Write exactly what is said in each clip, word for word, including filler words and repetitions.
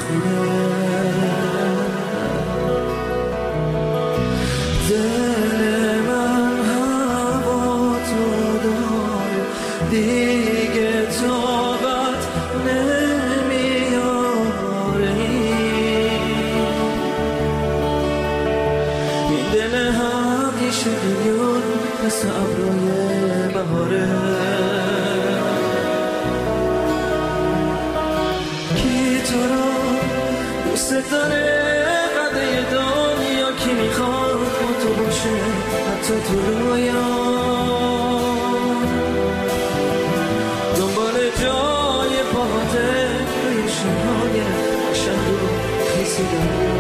خونه. دل من هوا تو داره دیگه طاقت نمیاره. این دل همیشه میون مثل ابرای بهاره. کی تو رو دوست داره قده دنیا، کی میخواد با تو باشه حتی تو رویا. دنبال جای پاهاته روی شنهای شهر رو خیسی دریا.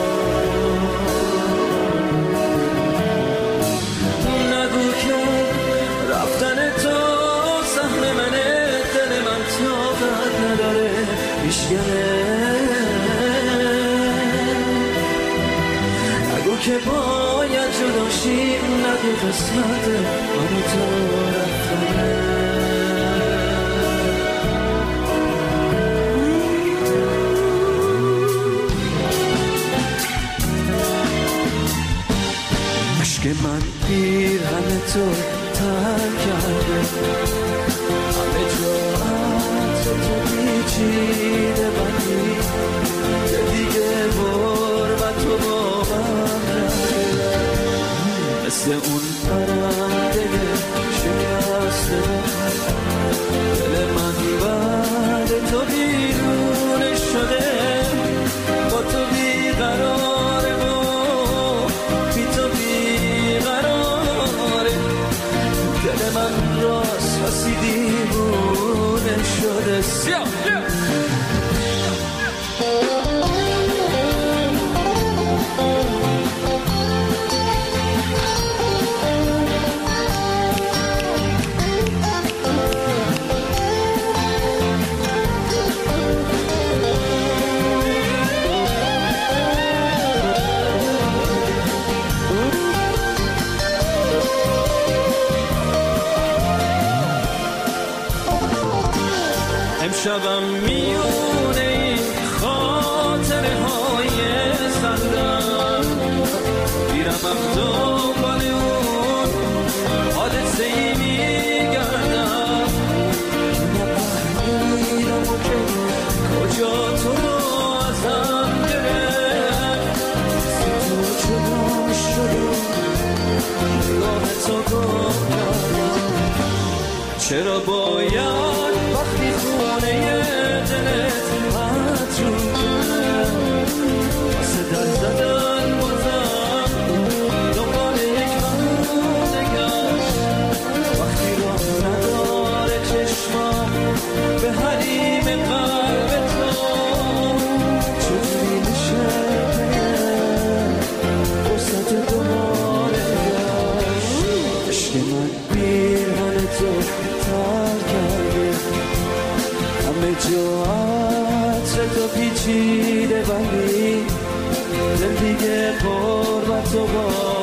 نگو که رفتن تو سهم منه، دل من طاقت نداره بیشگره. نگو که باید جدا شیم، نگو قسمت من و تو رفتنه. عشق من پیرهن تو ترک کرده، همه جا عطر تو پیچیده بندی، که دیگه غربت تو با من نده. مثل اون پرنده شکسته دل من بعد تو بیرونش شده. با تو بیقراره و بی تو بیقراره. دل من راست راسی دیوونه شده. سیاه امشبم میونه این خاطره های زندم، میرمم دنبال اون حادثه ای میگردم. نفهمیدم و که کجا تو رو ازم گرفت. سی تو چنان شده نگاه تو گم کردم. چرا باید وقتی خونه دلت مجروح کنه واسه در زدن بازم دنبال یک خانه گشت. وقتی راه نداره چشمم به حریم قلب تو، چجوری میشه فرصت دوباره گشت. عشق من پیرهن تو ترک کرده، همه جا عطر تو پیچیده ولی دل دیگه قربت تو با